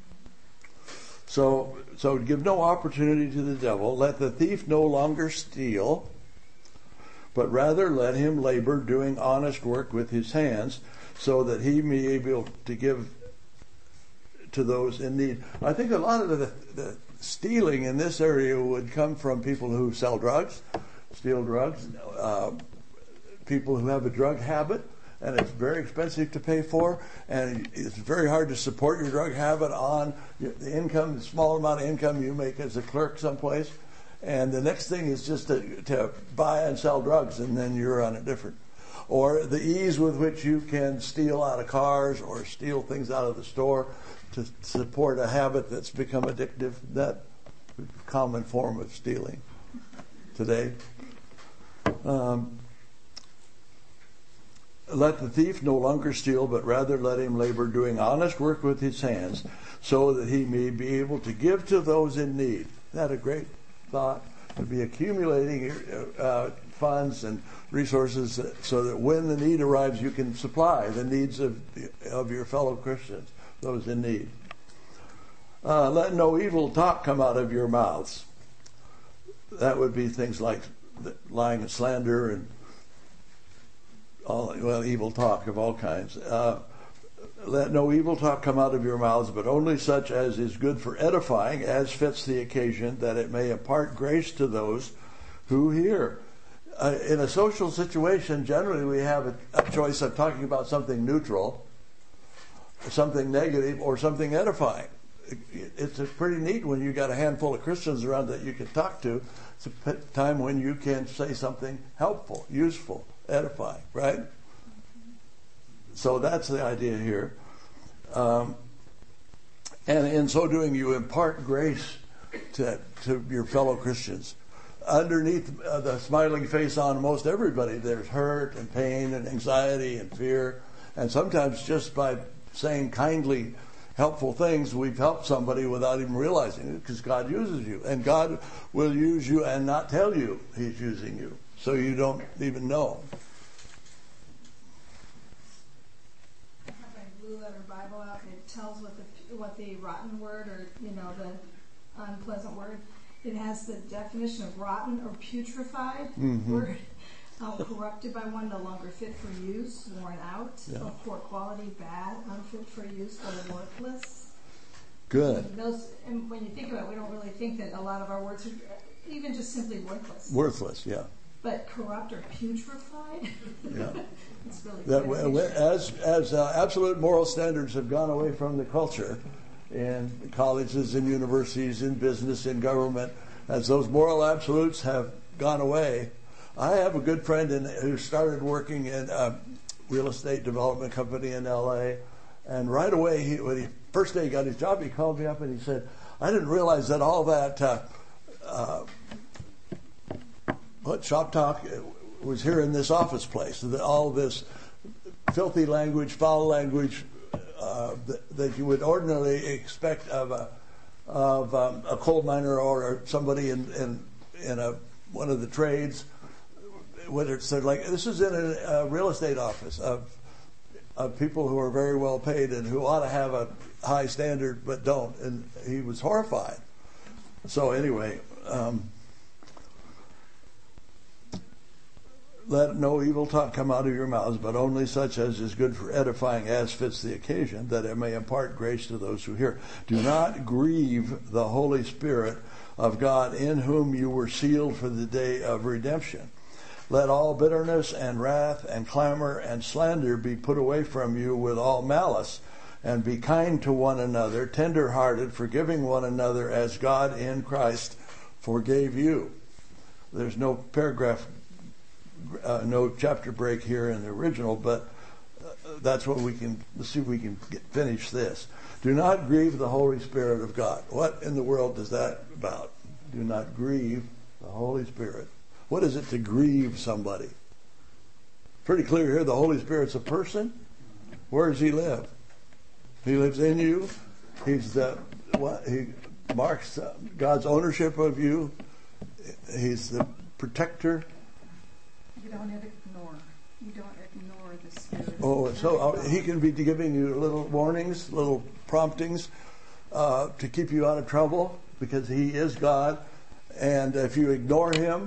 So give no opportunity to the devil. Let the thief no longer steal, but rather let him labor doing honest work with his hands, so that he may be able to give to those in need. I think a lot of the stealing in this area would come from people who sell drugs, steal drugs, people who have a drug habit, and it's very expensive to pay for, and it's very hard to support your drug habit on the income, the small amount of income you make as a clerk someplace. And the next thing is just to buy and sell drugs, and then you're on a different. Or the ease with which you can steal out of cars or steal things out of the store to support a habit that's become addictive. That's a common form of stealing today. Let the thief no longer steal, but rather let him labor doing honest work with his hands, so that he may be able to give to those in need. Isn't that a great thought? To be accumulating funds and resources so that when the need arrives, you can supply the needs of your fellow Christians, those in need. Let no evil talk come out of your mouths. That would be things like lying and slander and evil talk of all kinds. Let no evil talk come out of your mouths, but only such as is good for edifying, as fits the occasion, that it may impart grace to those who hear. In a social situation, generally we have a choice of talking about something neutral, something negative, or something edifying. It's pretty neat when you got a handful of Christians around that you can talk to. It's a time when you can say something helpful, useful, edifying, right? So that's the idea here. And in so doing, you impart grace to your fellow Christians. Underneath the smiling face on most everybody, there's hurt and pain and anxiety and fear. And sometimes just by saying kindly, helpful things, we've helped somebody without even realizing it, because God uses you. And God will use you and not tell you He's using you, so you don't even know. I have my Blue Letter Bible out, and it tells what the rotten word, or the unpleasant word. It has the definition of rotten or putrefied word. Corrupted by one, no longer fit for use, worn out, of poor quality, bad, unfit for use, or worthless. Good. And when you think about it, we don't really think that a lot of our words are even just simply worthless. Worthless, yeah. But corrupt or putrefied? Yeah. It's really good. As absolute moral standards have gone away from the culture in colleges and universities, in business, in government, as those moral absolutes have gone away, I have a good friend who started working in a real estate development company in L.A., and right away, first day he got his job, he called me up and he said, I didn't realize that all that shop talk was here in this office place, that all this filthy language, foul language that you would ordinarily expect of a coal miner or somebody in one of the trades, whether it's like this is in a real estate office of people who are very well paid and who ought to have a high standard but don't, and he was horrified. So anyway, let no evil talk come out of your mouths, but only such as is good for edifying as fits the occasion, that it may impart grace to those who hear. Do not grieve the Holy Spirit of God, in whom you were sealed for the day of redemption. Let all bitterness and wrath and clamor and slander be put away from you with all malice, and be kind to one another, tender-hearted, forgiving one another as God in Christ forgave you. There's no paragraph, no chapter break here in the original, but that's what let's see if we can finish this. Do not grieve the Holy Spirit of God. What in the world is that about? Do not grieve the Holy Spirit. What is it to grieve somebody? Pretty clear here, the Holy Spirit's a person. Where does he live? He lives in you. He marks God's ownership of you. He's the protector. You don't ignore the Spirit. Oh, so he can be giving you little warnings, little promptings to keep you out of trouble, because he is God. And if you ignore him,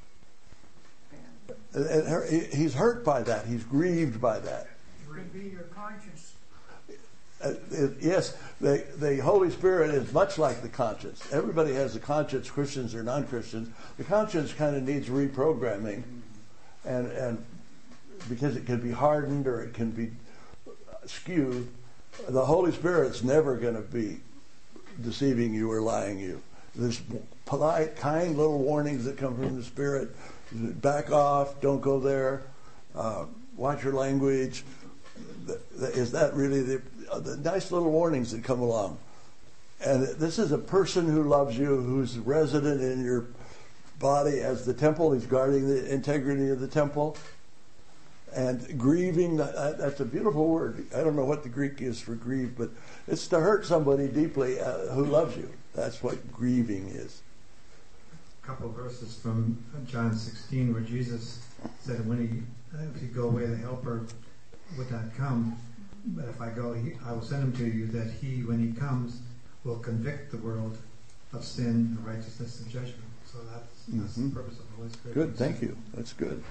he's hurt by that. He's grieved by that. It would be your conscience. Yes, the Holy Spirit is much like the conscience. Everybody has a conscience, Christians or non-Christians. The conscience kind of needs reprogramming, and because it can be hardened or it can be skewed. The Holy Spirit's never going to be deceiving you or lying you. There's polite, kind little warnings that come from the Spirit. Back off, don't go there, watch your language. Is that really the nice little warnings that come along? And this is a person who loves you, who's resident in your body as the temple. He's guarding the integrity of the temple. And grieving, that's a beautiful word. I don't know what the Greek is for grieve, but it's to hurt somebody deeply who loves you. That's what grieving is. A couple of verses from John 16 where Jesus said, if you go away, the Helper would not come. But if I go, I will send him to you, that he, when he comes, will convict the world of sin, righteousness, and judgment. So that's the purpose of the Holy Spirit. Good, thank you. That's good.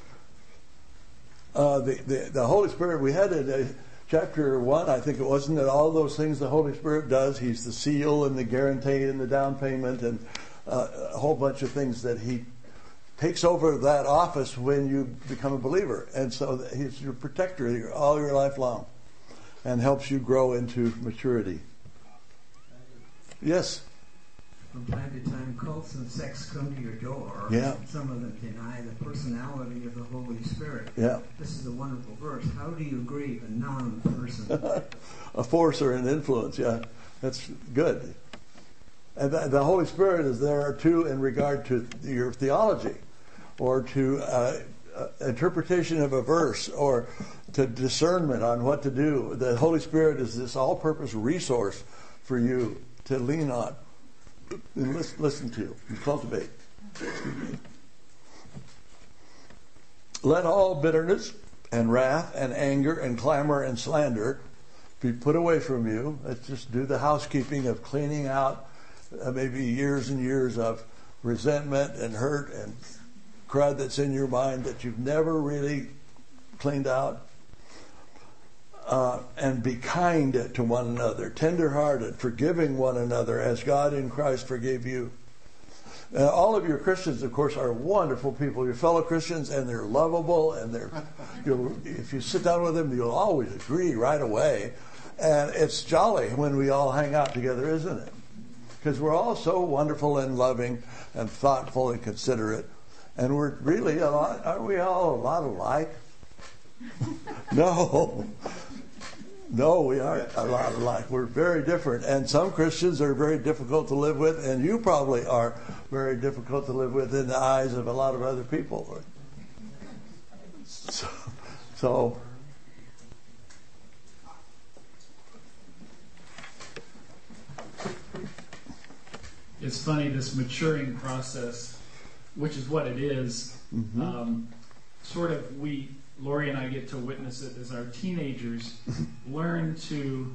The Holy Spirit, we had in chapter 1, I think it wasn't, that all those things the Holy Spirit does. He's the seal and the guarantee and the down payment and a whole bunch of things that he takes over that office when you become a believer. And so he's your protector all your life long and helps you grow into maturity. Yes? From time to time, cults and sects come to your door. Yeah. Some of them deny the personality of the Holy Spirit. Yeah. This is a wonderful verse. How do you grieve a non-person? A force or an influence, yeah. That's good. And the Holy Spirit is there too in regard to your theology, or to interpretation of a verse, or to discernment on what to do. The Holy Spirit is this all-purpose resource for you to lean on and listen to and cultivate. Let all bitterness and wrath and anger and clamor and slander be put away from you. Let's just do the housekeeping of cleaning out maybe years and years of resentment and hurt and crud that's in your mind that you've never really cleaned out. and be kind to one another, tender-hearted, forgiving one another as God in Christ forgave you. All of your Christians, of course, are wonderful people, your fellow Christians, and they're lovable, and if you sit down with them, you'll always agree right away. And it's jolly when we all hang out together, isn't it? Because we're all so wonderful and loving and thoughtful and considerate. And we're really aren't we all a lot alike? No. No, we aren't a lot alike. We're very different. And some Christians are very difficult to live with, and you probably are very difficult to live with in the eyes of a lot of other people. So it's funny, this maturing process, which is what it is, Lori and I get to witness it as our teenagers learn to,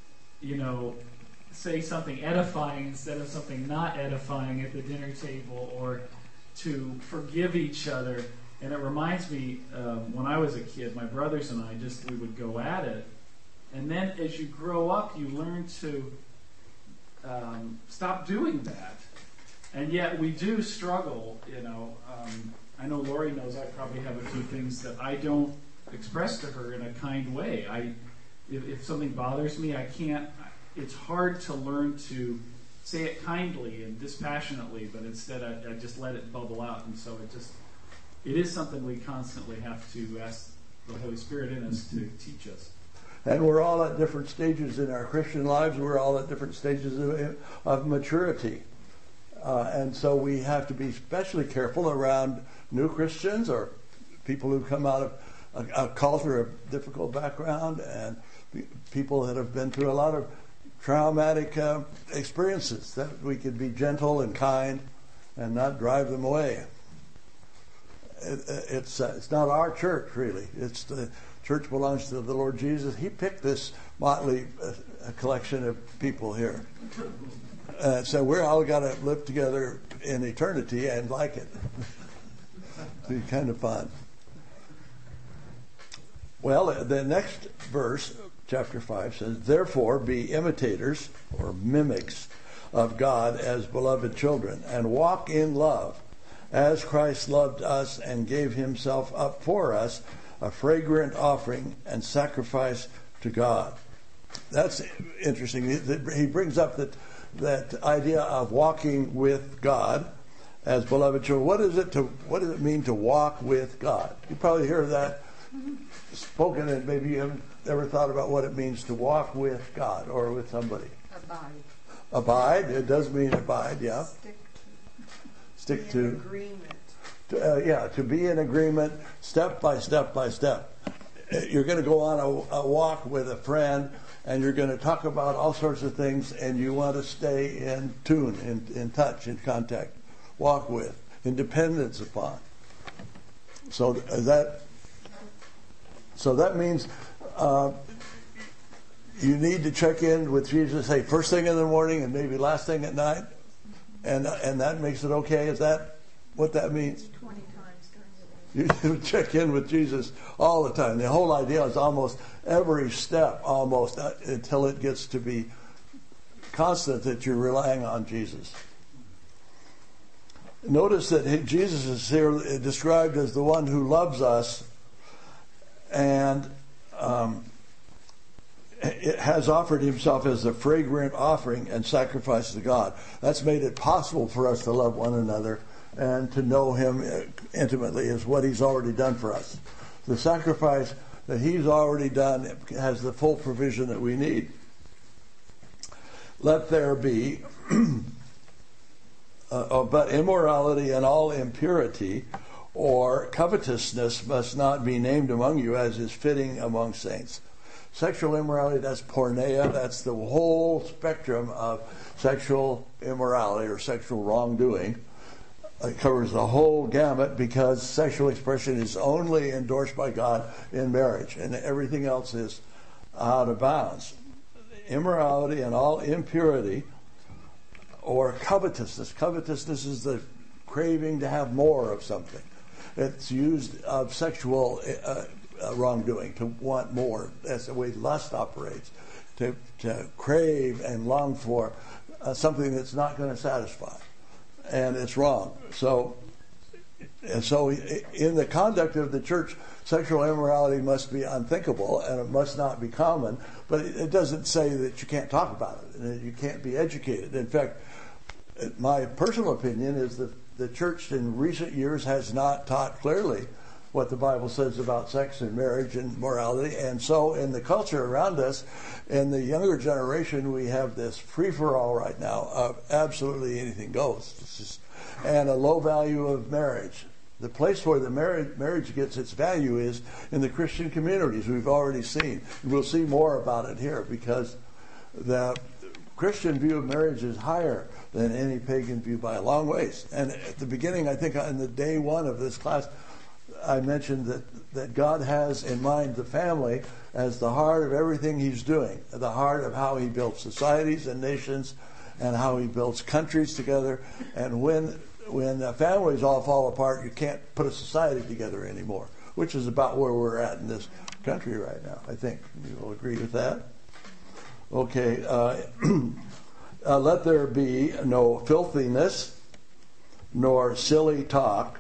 say something edifying instead of something not edifying at the dinner table, or to forgive each other. And it reminds me, when I was a kid, my brothers and I we would go at it. And then as you grow up, you learn to stop doing that. And yet we do struggle, I know Lori knows I probably have a few things that I don't express to her in a kind way. If something bothers me, it's hard to learn to say it kindly and dispassionately, but instead I just let it bubble out. And so it is something we constantly have to ask the Holy Spirit in us to teach us. And we're all at different stages in our Christian lives. We're all at different stages of maturity. And so we have to be especially careful around new Christians or people who come out of a culture of difficult background, and people that have been through a lot of traumatic experiences, that we could be gentle and kind and not drive them away. It's not our church, really. It's the church belongs to the Lord Jesus. He picked this motley collection of people here. So we're all got to live together in eternity and like it. It's kind of fun. Well, the next verse, chapter 5, says, "Therefore be imitators," or mimics, "of God as beloved children, and walk in love, as Christ loved us and gave himself up for us, a fragrant offering and sacrifice to God." That's interesting. He brings up that idea of walking with God as beloved children. What does it mean to walk with God? You probably hear that spoken, and maybe you haven't ever thought about what it means to walk with God or with somebody. Abide. It does mean abide, yeah. Stick to. Agreement. To be in agreement, step by step by step. You're going to go on a walk with a friend, and you're going to talk about all sorts of things, and you want to stay in tune, in touch, in contact, walk with, in dependence upon. So that means you need to check in with Jesus, say, first thing in the morning and maybe last thing at night, and that makes it okay. Is that what that means? 20 times during the day. You check in with Jesus all the time. The whole idea is almost every step, until it gets to be constant that you're relying on Jesus. Notice that Jesus is here described as the one who loves us and it has offered himself as a fragrant offering and sacrifice to God. That's made it possible for us to love one another and to know him intimately, is what he's already done for us. The sacrifice that he's already done has the full provision that we need. Let there be but immorality and all impurity or covetousness must not be named among you, as is fitting among saints. Sexual immorality, that's porneia. That's the whole spectrum of sexual immorality or sexual wrongdoing. It covers the whole gamut, because sexual expression is only endorsed by God in marriage, and everything else is out of bounds. Immorality and all impurity or covetousness. Covetousness is the craving to have more of something. It's used of sexual wrongdoing, to want more. That's the way lust operates, to crave and long for something that's not going to satisfy. And it's wrong. So in the conduct of the church, sexual immorality must be unthinkable and it must not be common, but it doesn't say that you can't talk about it and that you can't be educated. In fact, my personal opinion is that the church in recent years has not taught clearly what the Bible says about sex and marriage and morality. And so in the culture around us, in the younger generation, we have this free-for-all right now of absolutely anything goes. And a low value of marriage. The place where the marriage gets its value is in the Christian communities. We've already seen. We'll see more about it here because the Christian view of marriage is higher than any pagan view by a long ways. And at the beginning, I think on the day one of this class, I mentioned that God has in mind the family as the heart of everything he's doing, the heart of how he builds societies and nations and how he builds countries together. And when families all fall apart, you can't put a society together anymore, which is about where we're at in this country right now. I think you will agree with that. Okay. Let there be no filthiness, nor silly talk.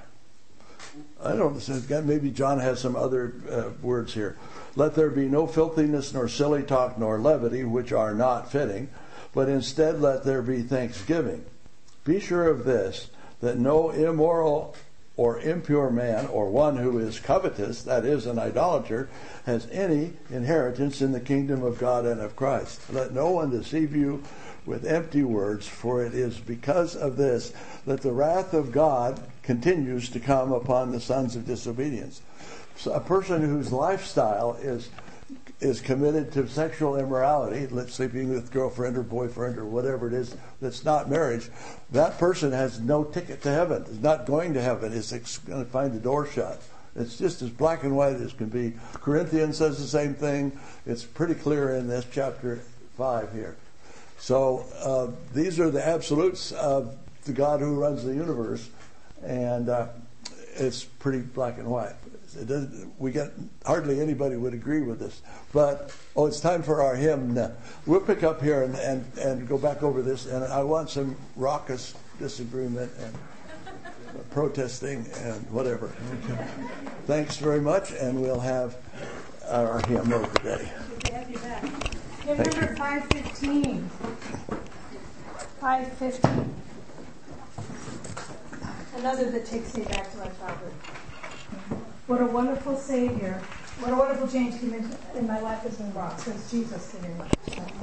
I don't know, maybe John has some other words here. Let there be no filthiness, nor silly talk, nor levity, which are not fitting, but instead let there be thanksgiving. Be sure of this, that no immoral or impure man, or one who is covetous, that is, an idolater, has any inheritance in the kingdom of God and of Christ. Let no one deceive you with empty words, for it is because of this that the wrath of God continues to come upon the sons of disobedience. So a person whose lifestyle is committed to sexual immorality, sleeping with girlfriend or boyfriend or whatever it is that's not marriage, that person has no ticket to heaven. Is not going to heaven. Is going to find the door shut. It's just as black and white as can be. Corinthians says the same thing. It's pretty clear in this chapter 5 here. So these are the absolutes of the God who runs the universe, and it's pretty black and white. Hardly anybody would agree with this. But, it's time for our hymn. We'll pick up here and go back over this, and I want some raucous disagreement and protesting and whatever. Okay. Thanks very much, and we'll have our hymn of the day. Good to have you back. Hymn number 515. 515. Another that takes me back to my childhood. What a wonderful Savior. What a wonderful change came in my life has been brought since Jesus came in my life.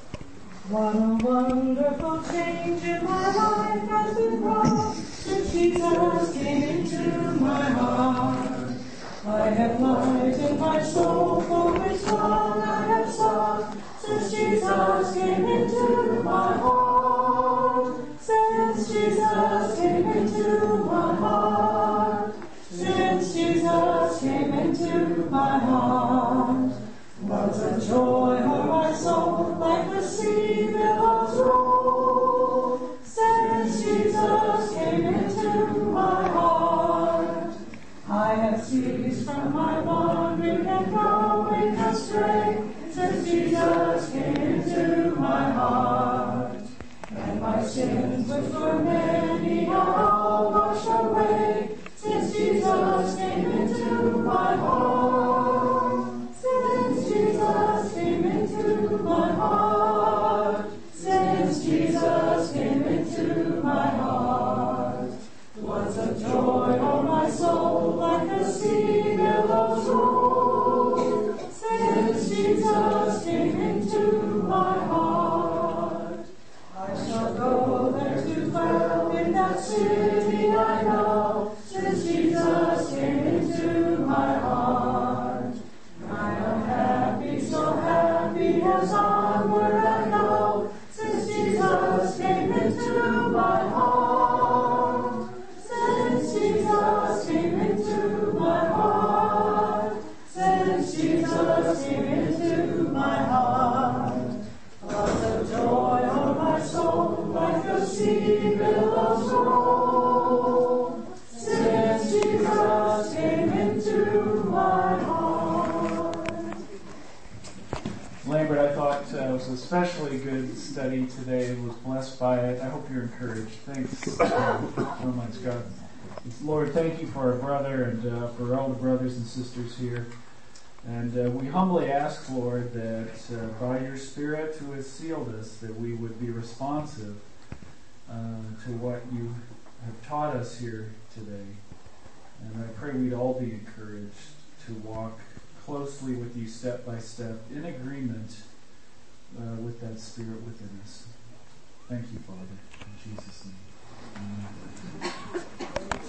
What a wonderful change in my life has been brought since Jesus came into my heart. I have light in my soul, for which long I have sought, since Jesus came into my heart. Since Jesus came into my heart. Since Jesus came into my heart. What a joy for my soul, like the sea billows roll. Since Jesus came into my heart. I have ceased from my wandering and going astray, since Jesus came into my heart. And my sins, which were many, are all washed away, since Jesus came into my heart. Since Jesus came into my heart. Since Jesus came into my heart. Was a joy on my soul, like the sea billows roll. Since Jesus came into my heart. I shall go there to dwell in that city I know, since Jesus came into my heart. I am happy, so happy, as onward I go, since Jesus came into my heart. Since Jesus came into my heart. Since Jesus came into my heart. Was a joy on my soul, like the sea billows roll. Since Jesus came into my heart. was an especially good study today. Was blessed by it. I hope you're encouraged. Thanks so much, God. Lord, thank you for our brother and for all the brothers and sisters here. And we humbly ask, Lord, that by your Spirit who has sealed us, that we would be responsive to what you have taught us here today. And I pray we'd all be encouraged to walk closely with you step by step in agreement with that Spirit within us. Thank you, Father. In Jesus' name.